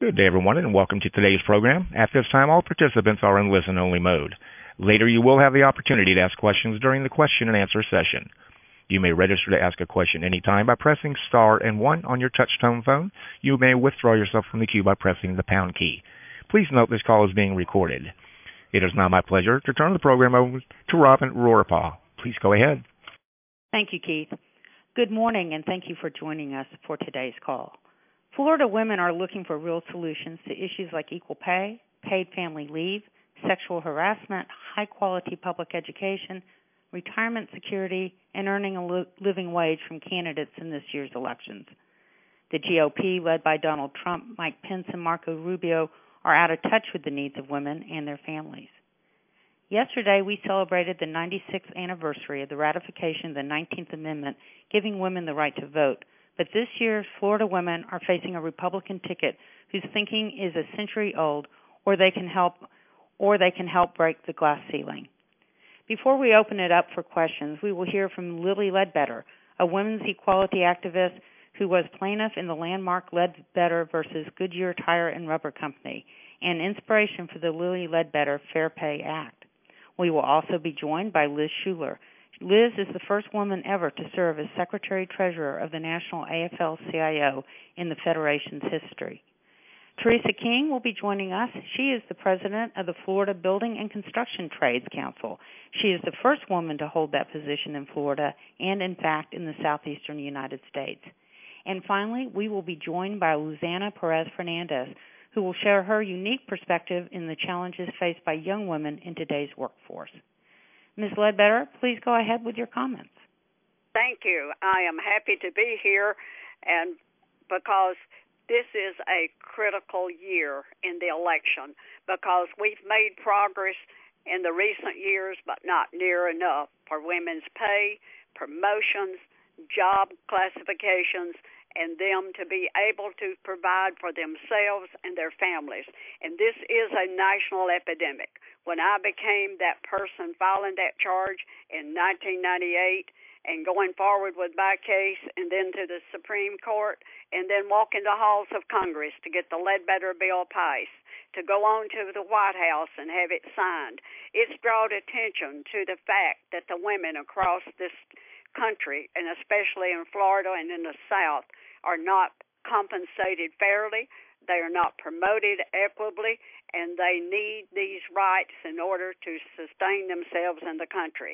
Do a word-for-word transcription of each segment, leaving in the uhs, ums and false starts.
Good day, everyone, and welcome to today's program. At this time, all participants are in listen-only mode. Later, you will have the opportunity to ask questions during the question-and-answer session. You may register to ask a question anytime by pressing star and one on your touch-tone phone. You may withdraw yourself from the queue by pressing the pound key. Please note this call is being recorded. It is now my pleasure to turn the program over to Robin Rohrpaugh. Please go ahead. Thank you, Keith. Good morning, and thank you for joining us for today's call. Florida women are looking for real solutions to issues like equal pay, paid family leave, sexual harassment, high-quality public education, retirement security, and earning a li- living wage from candidates in this year's elections. The G O P, led by Donald Trump, Mike Pence, and Marco Rubio, are out of touch with the needs of women and their families. Yesterday, we celebrated the ninety-sixth anniversary of the ratification of the nineteenth Amendment, giving women the right to vote. But this year, Florida women are facing a Republican ticket whose thinking is a century old, or they can help, or they can help break the glass ceiling. Before we open it up for questions, we will hear from Lilly Ledbetter, a women's equality activist who was plaintiff in the landmark Ledbetter versus Goodyear Tire and Rubber Company, and inspiration for the Lilly Ledbetter Fair Pay Act. We will also be joined by Liz Shuler. Liz is the first woman ever to serve as Secretary-Treasurer of the National A F L C I O in the Federation's history. Teresa King will be joining us. She is the president of the Florida Building and Construction Trades Council. She is the first woman to hold that position in Florida and, in fact, in the southeastern United States. And finally, we will be joined by Luzana Perez-Fernandez, who will share her unique perspective in the challenges faced by young women in today's workforce. Miz Ledbetter, please go ahead with your comments. Thank you. I am happy to be here, and because this is a critical year in the election, because we've made progress in the recent years, but not near enough for women's pay, promotions, job classifications, and them to be able to provide for themselves and their families. And this is a national epidemic. When I became that person filing that charge in nineteen ninety-eight and going forward with my case and then to the Supreme Court and then walking the halls of Congress to get the Ledbetter bill passed, to go on to the White House and have it signed, it's brought attention to the fact that the women across this country, and especially in Florida and in the South, are not compensated fairly, they are not promoted equitably, and they need these rights in order to sustain themselves in the country.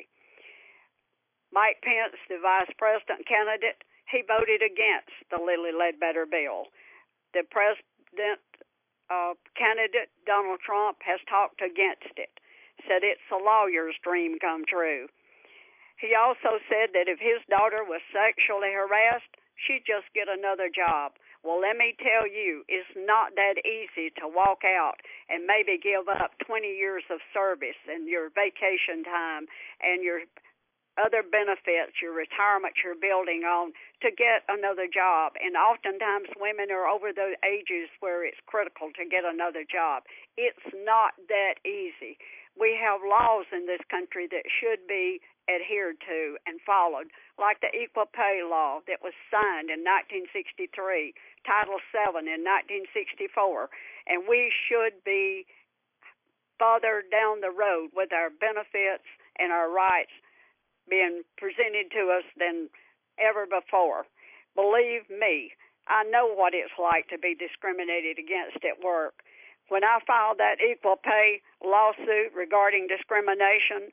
Mike Pence, the vice president candidate, he voted against the Lilly Ledbetter bill. The president uh, candidate, Donald Trump, has talked against it, said it's a lawyer's dream come true. He also said that if his daughter was sexually harassed, she'd just get another job. Well, let me tell you, it's not that easy to walk out and maybe give up twenty years of service and your vacation time and your other benefits, your retirement you're building on to get another job. And oftentimes women are over the ages where it's critical to get another job. It's not that easy. We have laws in this country that should be adhered to and followed, like the Equal Pay Law that was signed in nineteen sixty-three, Title seven in nineteen sixty-four, and we should be farther down the road with our benefits and our rights being presented to us than ever before. Believe me, I know what it's like to be discriminated against at work. When I filed that equal pay lawsuit regarding discrimination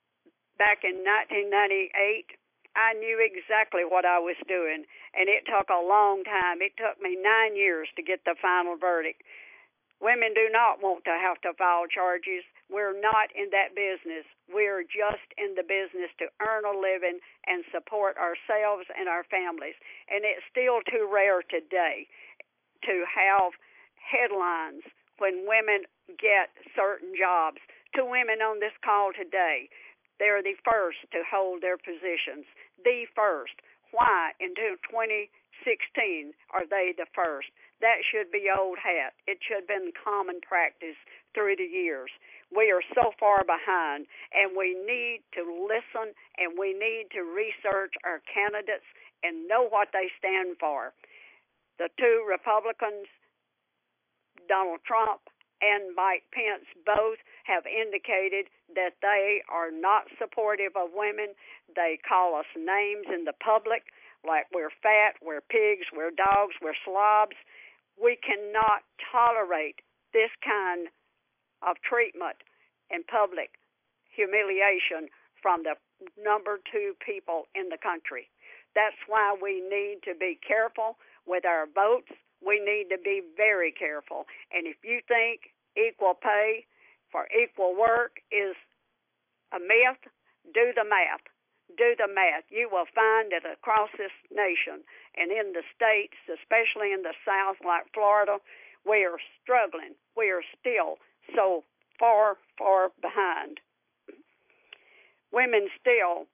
back in nineteen ninety-eight, I knew exactly what I was doing, and it took a long time. It took me nine years to get the final verdict. Women do not want to have to file charges. We're not in that business. We're just in the business to earn a living and support ourselves and our families. And it's still too rare today to have headlines when women get certain jobs. Two women on this call today, they're the first to hold their positions. The first. Why in twenty sixteen are they the first? That should be old hat. It should have been common practice through the years. We are so far behind, and we need to listen, and we need to research our candidates and know what they stand for. The two Republicans Donald Trump and Mike Pence both have indicated that they are not supportive of women. They call us names in the public, like we're fat, we're pigs, we're dogs, we're slobs. We cannot tolerate this kind of treatment in public humiliation from the number two people in the country. That's why we need to be careful with our votes. We need to be very careful. And if you think equal pay for equal work is a myth, do the math. Do the math. You will find that across this nation and in the states, especially in the South like Florida, we are struggling. We are still so far, far behind. Women still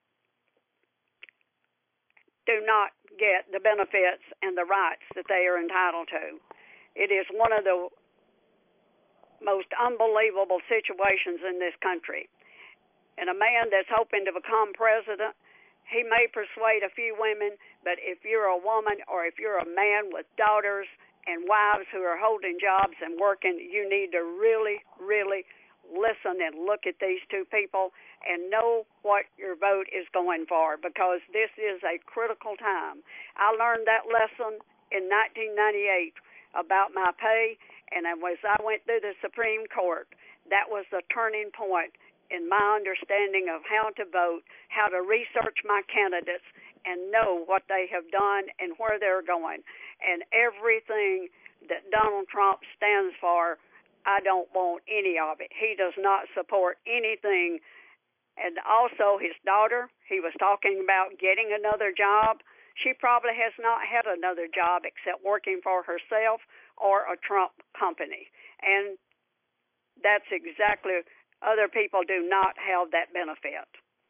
do not get the benefits and the rights that they are entitled to. It is one of the most unbelievable situations in this country. And a man that's hoping to become president, he may persuade a few women, but if you're a woman or if you're a man with daughters and wives who are holding jobs and working, you need to really, really listen and look at these two people and know what your vote is going for, because this is a critical time. I learned that lesson in nineteen ninety-eight about my pay, and as I went through the Supreme Court, that was the turning point in my understanding of how to vote, how to research my candidates and know what they have done and where they're going. And everything that Donald Trump stands for, I don't want any of it. He does not support anything. And also his daughter, he was talking about getting another job. She probably has not had another job except working for herself or a Trump company. And that's exactly, other people do not have that benefit.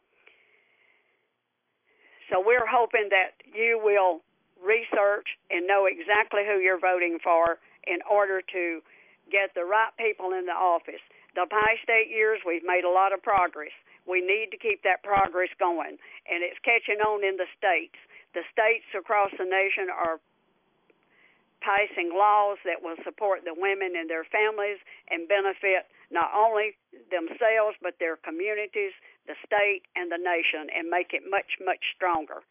So we're hoping that you will research and know exactly who you're voting for in order to get the right people in the office. The past eight years, we've made a lot of progress. We need to keep that progress going, and it's catching on in the states. The states across the nation are passing laws that will support the women and their families and benefit not only themselves but their communities, the state, and the nation, and make it much, much stronger.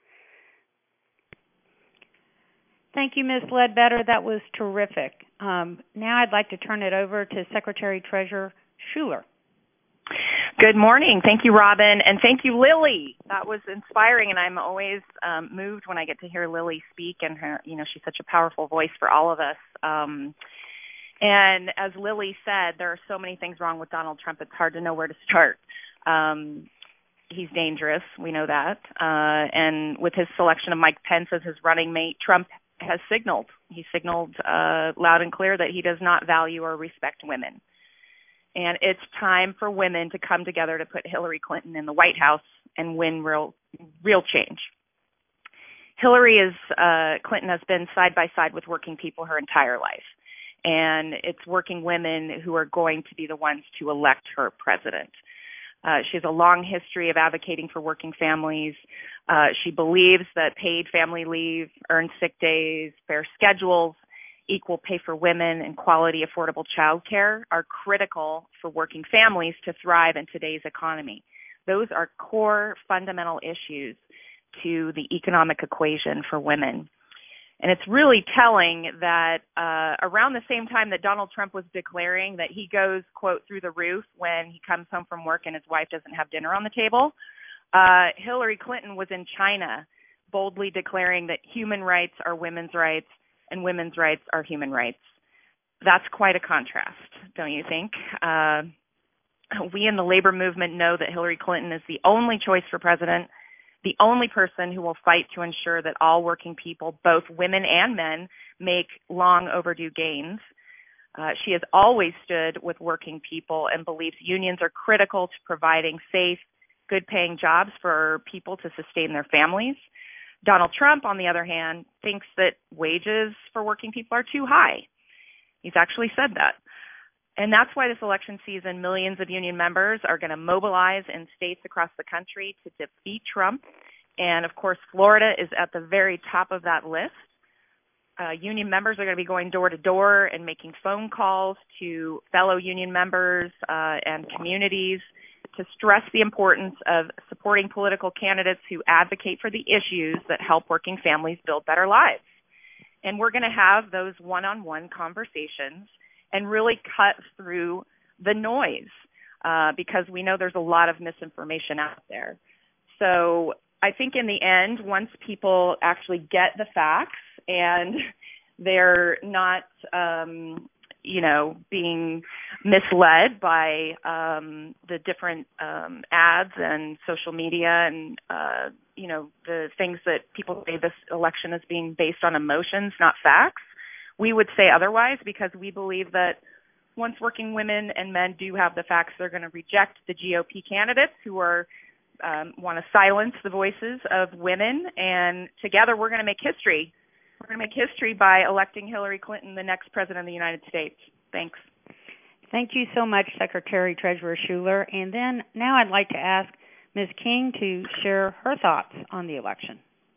Thank you, Miz Ledbetter. That was terrific. Um, now I'd like to turn it over to Secretary Treasurer Shuler. Good morning. Thank you, Robin, and thank you, Lily. That was inspiring, and I'm always um, moved when I get to hear Lily speak, and her, you know, she's such a powerful voice for all of us. Um, and as Lily said, there are so many things wrong with Donald Trump, it's hard to know where to start. Um, he's dangerous, we know that. Uh, and with his selection of Mike Pence as his running mate, Trump has signaled, he signaled uh, loud and clear that he does not value or respect women. And it's time for women to come together to put Hillary Clinton in the White House and win real, real change. Hillary is, uh, Clinton has been side by side with working people her entire life. And it's working women who are going to be the ones to elect her president. Uh, she has a long history of advocating for working families. Uh, she believes that paid family leave, earned sick days, fair schedules, equal pay for women, and quality, affordable child care are critical for working families to thrive in today's economy. Those are core fundamental issues to the economic equation for women. And it's really telling that uh, around the same time that Donald Trump was declaring that he goes, quote, through the roof when he comes home from work and his wife doesn't have dinner on the table, uh, Hillary Clinton was in China boldly declaring that human rights are women's rights and women's rights are human rights. That's quite a contrast, don't you think? Uh, we in the labor movement know that Hillary Clinton is the only choice for president, the only person who will fight to ensure that all working people, both women and men, make long overdue gains. Uh, she has always stood with working people and believes unions are critical to providing safe, good-paying jobs for people to sustain their families. Donald Trump, on the other hand, thinks that wages for working people are too high. He's actually said that. And that's why this election season, millions of union members are going to mobilize in states across the country to defeat Trump. And, of course, Florida is at the very top of that list. uh, union members are going to be going door to door and making phone calls to fellow union members uh, and communities to stress the importance of supporting political candidates who advocate for the issues that help working families build better lives. And we're going to have those one-on-one conversations and really cut through the noise uh, because we know there's a lot of misinformation out there. So I think in the end, once people actually get the facts and they're not, um, you know, being misled by um, the different um, ads and social media and, uh, you know, the things that people say this election is being based on emotions, not facts, we would say otherwise because we believe that once working women and men do have the facts, they're going to reject the G O P candidates who are um, want to silence the voices of women, and together we're going to make history. We're going to make history by electing Hillary Clinton the next president of the United States. Thanks. Thank you so much, Secretary Treasurer Shuler. And then now I'd like to ask Miz King to share her thoughts on the election.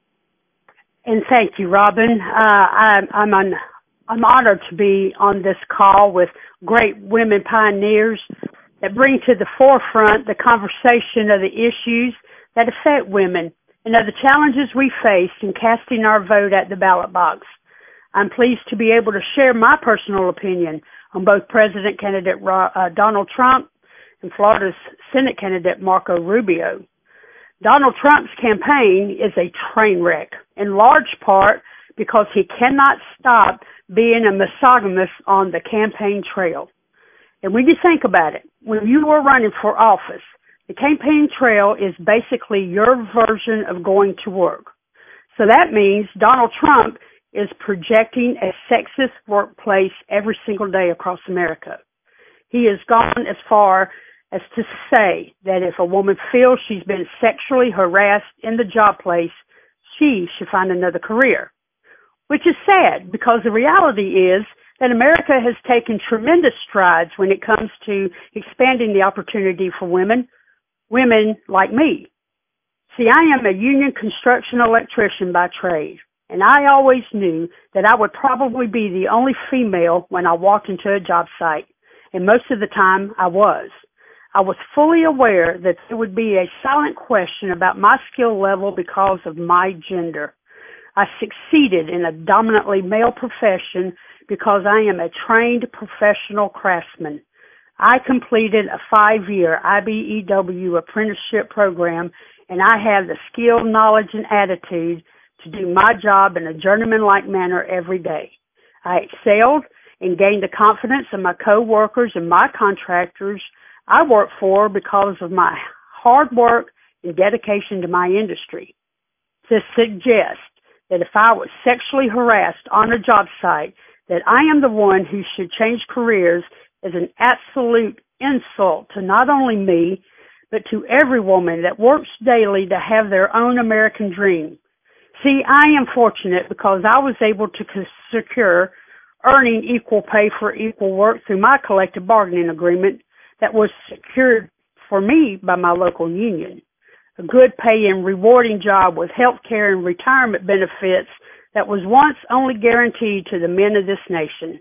And thank you, Robin. Uh, I'm, I'm, on, I'm honored to be on this call with great women pioneers that bring to the forefront the conversation of the issues that affect women and of the challenges we face in casting our vote at the ballot box. I'm pleased to be able to share my personal opinion on both President candidate uh, Donald Trump and Florida's Senate candidate Marco Rubio. Donald Trump's campaign is a train wreck, in large part because he cannot stop being a misogynist on the campaign trail. And when you think about it, when you are running for office, the campaign trail is basically your version of going to work. So that means Donald Trump is projecting a sexist workplace every single day across America. He has gone as far as to say that if a woman feels she's been sexually harassed in the job place, she should find another career, which is sad because the reality is that America has taken tremendous strides when it comes to expanding the opportunity for women, women like me. See, I am a union construction electrician by trade, and I always knew that I would probably be the only female when I walked into a job site, and most of the time I was. I was fully aware that there would be a silent question about my skill level because of my gender. I succeeded in a dominantly male profession because I am a trained professional craftsman. I completed a five-year I B E W apprenticeship program, and I have the skill, knowledge, and attitude to do my job in a journeyman-like manner every day. I excelled and gained the confidence of my co-workers and my contractors I work for because of my hard work and dedication to my industry. To suggest that if I was sexually harassed on a job site, that I am the one who should change careers is an absolute insult to not only me, but to every woman that works daily to have their own American dream. See, I am fortunate because I was able to secure earning equal pay for equal work through my collective bargaining agreement that was secured for me by my local union. A good pay and rewarding job with health care and retirement benefits that was once only guaranteed to the men of this nation.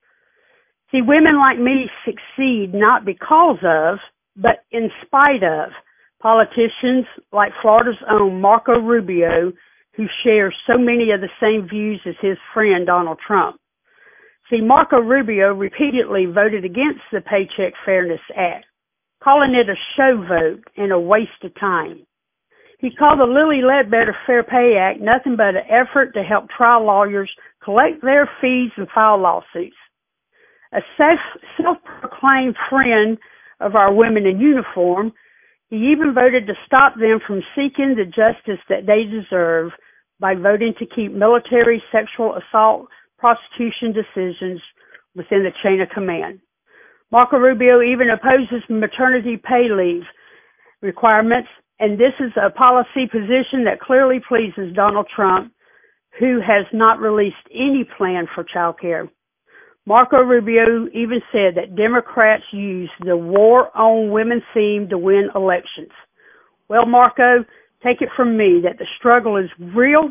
See, women like me succeed not because of, but in spite of, politicians like Florida's own Marco Rubio, who shares so many of the same views as his friend Donald Trump. See, Marco Rubio repeatedly voted against the Paycheck Fairness Act, calling it a show vote and a waste of time. He called the Lilly Ledbetter Fair Pay Act nothing but an effort to help trial lawyers collect their fees and file lawsuits. A self-proclaimed friend of our women in uniform, he even voted to stop them from seeking the justice that they deserve by voting to keep military sexual assault prosecution decisions within the chain of command. Marco Rubio even opposes maternity pay leave requirements, and this is a policy position that clearly pleases Donald Trump, who has not released any plan for child care. Marco Rubio even said that Democrats use the war on women theme to win elections. Well, Marco, take it from me that the struggle is real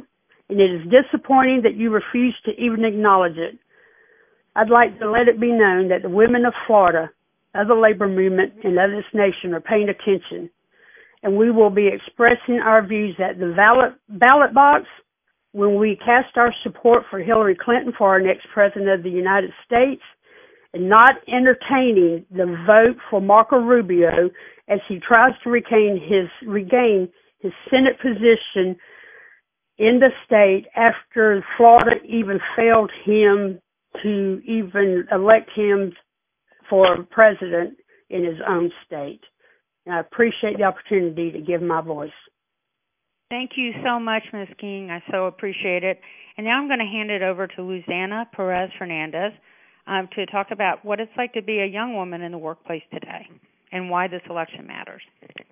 and it is disappointing that you refuse to even acknowledge it. I'd like to let it be known that the women of Florida, of the labor movement, and of this nation are paying attention, and we will be expressing our views at the ballot, ballot box when we cast our support for Hillary Clinton for our next president of the United States, and not entertaining the vote for Marco Rubio as he tries to regain his regain his Senate position in the state after Florida even failed him to even elect him for president in his own state. And I appreciate the opportunity to give my voice. Thank you so much, Miz King. I so appreciate it. And now I'm going to hand it over to Luzanna Perez Fernandez um, to talk about what it's like to be a young woman in the workplace today and why this election matters.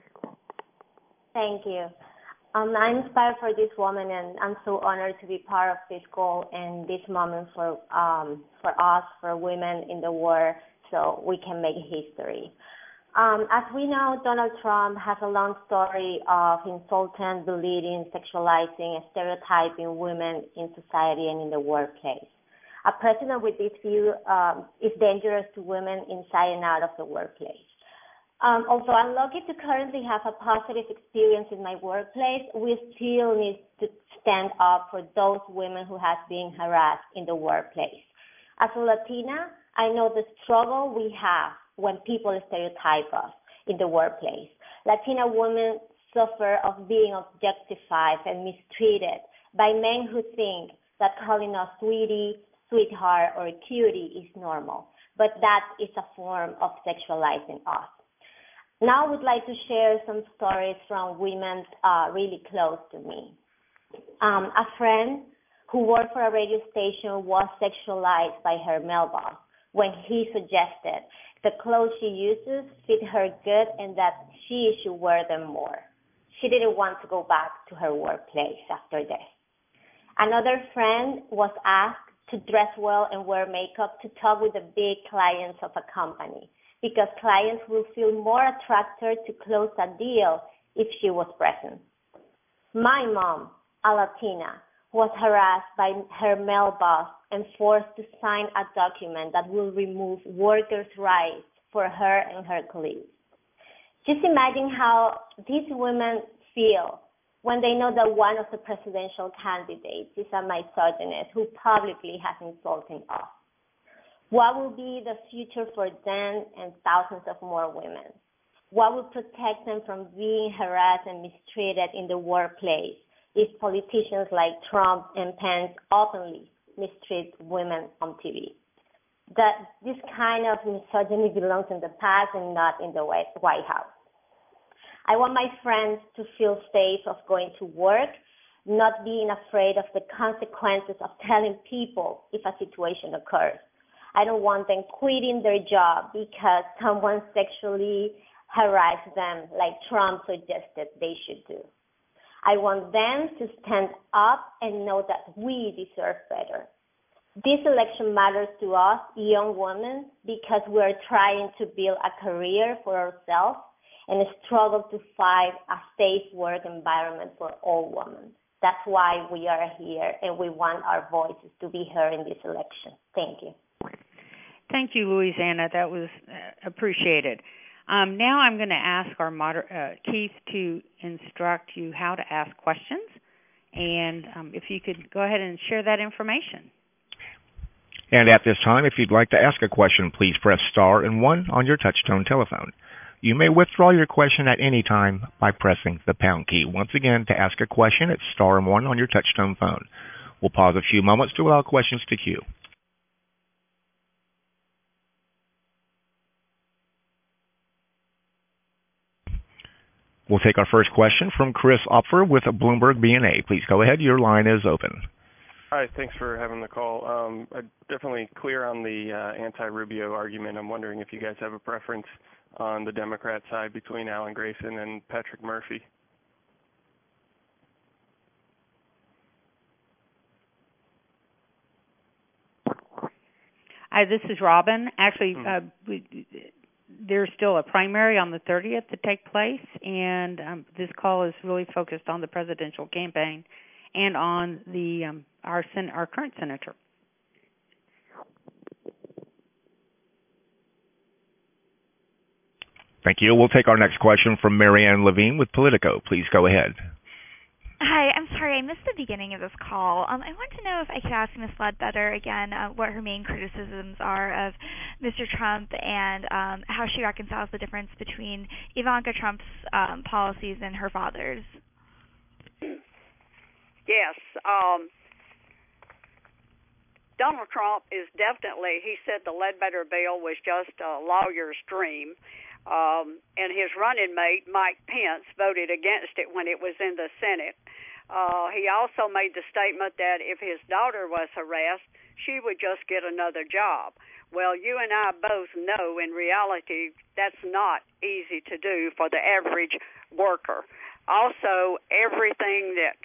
Thank you. Um, I'm inspired for this woman, and I'm so honored to be part of this goal and this moment for um, for us, for women in the world, so we can make history. Um, as we know, Donald Trump has a long story of insulting, belittling, sexualizing, and stereotyping women in society and in the workplace. A president with this view um, is dangerous to women inside and out of the workplace. Um, although I'm lucky to currently have a positive experience in my workplace, we still need to stand up for those women who have been harassed in the workplace. As a Latina, I know the struggle we have when people stereotype us in the workplace. Latina women suffer of being objectified and mistreated by men who think that calling us sweetie, sweetheart, or cutie is normal, but that is a form of sexualizing us. Now I would like to share some stories from women uh, really close to me. Um, a friend who worked for a radio station was sexualized by her male boss when he suggested the clothes she uses fit her good and that she should wear them more. She didn't want to go back to her workplace after this. Another friend was asked to dress well and wear makeup to talk with the big clients of a company, because clients will feel more attracted to close a deal if she was present. My mom, a Latina, was harassed by her male boss and forced to sign a document that will remove workers' rights for her and her colleagues. Just imagine how these women feel when they know that one of the presidential candidates is a misogynist who publicly has insulted us. What will be the future for them and thousands of more women? What will protect them from being harassed and mistreated in the workplace if politicians like Trump and Pence openly mistreat women on T V? That this kind of misogyny belongs in the past and not in the White House. I want my friends to feel safe of going to work, not being afraid of the consequences of telling people if a situation occurs. I don't want them quitting their job because someone sexually harassed them like Trump suggested they should do. I want them to stand up and know that we deserve better. This election matters to us, young women, because we're trying to build a career for ourselves and struggle to find a safe work environment for all women. That's why we are here, and we want our voices to be heard in this election. Thank you. Thank you, Louisiana. That was uh, appreciated. Um, now I'm going to ask our moder- uh, Keith to instruct you how to ask questions, and um, if you could go ahead and share that information. And at this time, if you'd like to ask a question, please press star and one on your touch-tone telephone. You may withdraw your question at any time by pressing the pound key. Once again, to ask a question, it's star and one on your touch-tone phone. We'll pause a few moments to allow questions to queue. We'll take our first question from Chris Opfer with Bloomberg B N A. Please go ahead. Your line is open. Hi, thanks for having the call. Um, I'm definitely clear on the uh, anti-Rubio argument. I'm wondering if you guys have a preference on the Democrat side between Alan Grayson and Patrick Murphy. Hi, this is Robin. Actually, uh, we, there's still a primary on the thirtieth to take place, and um, this call is really focused on the presidential campaign and on the um, our sen- our current senator. Thank you. We'll take our next question from Marianne Levine with Politico. Please go ahead. Hi, I'm sorry, I missed the beginning of this call. Um, I want to know if I could ask Miz Ledbetter again uh, what her main criticisms are of Mister Trump and um, how she reconciles the difference between Ivanka Trump's um, policies and her father's. Yes. Um, Donald Trump is definitely, he said the Ledbetter bill was just a lawyer's dream. Um, and his running mate, Mike Pence, voted against it when it was in the Senate. Uh, he also made the statement that if his daughter was harassed, she would just get another job. Well, you and I both know in reality that's not easy to do for the average worker. Also, everything that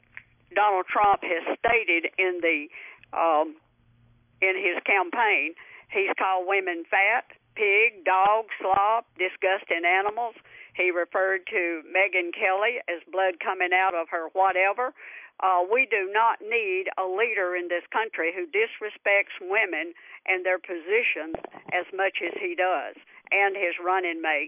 Donald Trump has stated in the um, in his campaign, he's called women fat, pig, dog, slob, disgusting animals. He referred to Megyn Kelly as blood coming out of her whatever. Uh, we do not need a leader in this country who disrespects women and their positions as much as he does, and his running mate.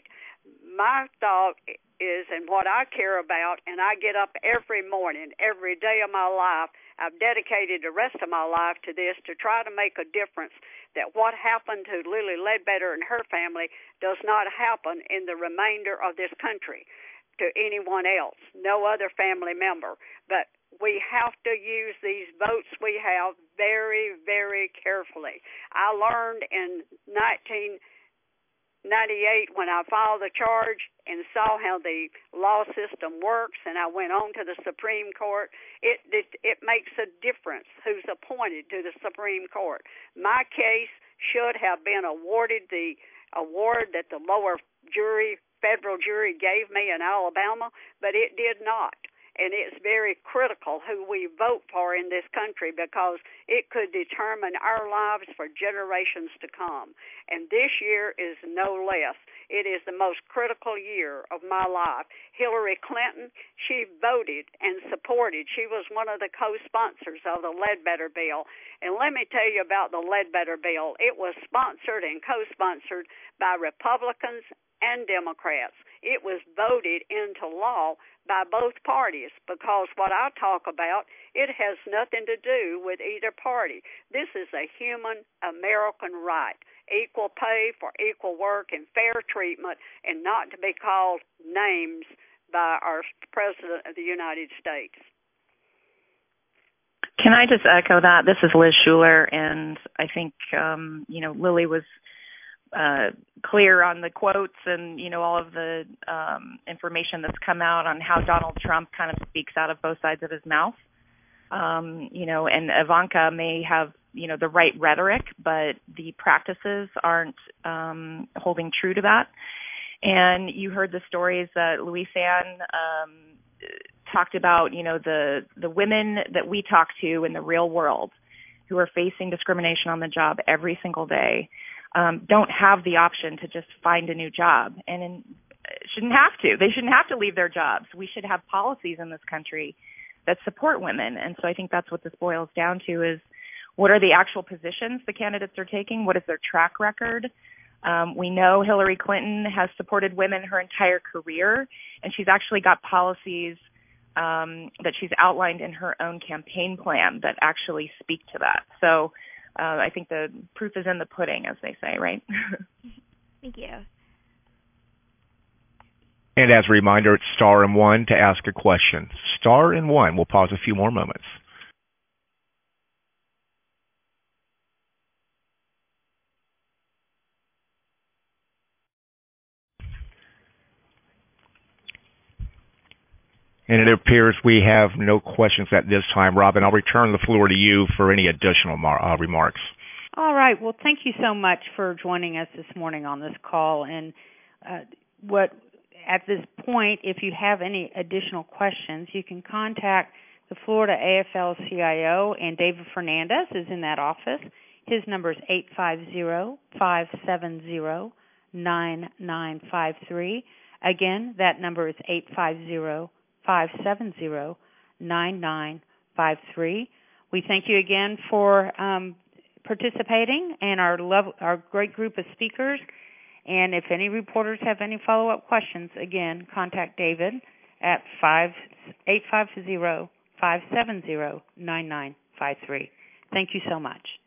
My thought is, and what I care about, and I get up every morning, every day of my life, I've dedicated the rest of my life to this, to try to make a difference that what happened to Lilly Ledbetter and her family does not happen in the remainder of this country to anyone else, no other family member. But we have to use these votes we have very, very carefully. I learned in nineteen ninety-eight when I filed the charge and saw how the law system works, and I went on to the Supreme Court. It, it it makes a difference who's appointed to the Supreme Court. My case should have been awarded the award that the lower jury, federal jury, gave me in Alabama, but it did not. And it's very critical who we vote for in this country because it could determine our lives for generations to come. And this year is no less. It is the most critical year of my life. Hillary Clinton, she voted and supported. She was one of the co-sponsors of the Ledbetter bill. And let me tell you about the Ledbetter bill. It was sponsored and co-sponsored by Republicans and Democrats. It was voted into law by both parties because what I talk about, it has nothing to do with either party. This is a human American right, equal pay for equal work and fair treatment, and not to be called names by our President of the United States. Can I just echo that? This is Liz Shuler, and I think, um, you know, Lily was uh, clear on the quotes and, you know, all of the um, information that's come out on how Donald Trump kind of speaks out of both sides of his mouth. Um, you know, and Ivanka may have, you know, the right rhetoric, but the practices aren't um, holding true to that. And you heard the stories that Louise Ann um, talked about, you know, the, the women that we talk to in the real world who are facing discrimination on the job every single day. Um, don't have the option to just find a new job and in, shouldn't have to. They shouldn't have to leave their jobs. We should have policies in this country that support women. And so I think that's what this boils down to is what are the actual positions the candidates are taking? What is their track record? Um, we know Hillary Clinton has supported women her entire career, and she's actually got policies um, that she's outlined in her own campaign plan that actually speak to that. So Uh, I think the proof is in the pudding, as they say, right? Thank you. And as a reminder, it's star and one to ask a question. Star and one. We'll pause a few more moments. And it appears we have no questions at this time. Robin, I'll return the floor to you for any additional mar- uh, remarks. All right. Well, thank you so much for joining us this morning on this call. And uh, what at this point, if you have any additional questions, you can contact the Florida A F L C I O, and David Fernandez is in that office. His number is eight five zero, five seven zero, nine nine five three. Again, that number is eight five zero, five seven zero, nine nine five three. We thank you again for um, participating and our love, our great group of speakers. And if any reporters have any follow-up questions, again, contact David at eight five zero, five seven zero, nine nine five three. Thank you so much.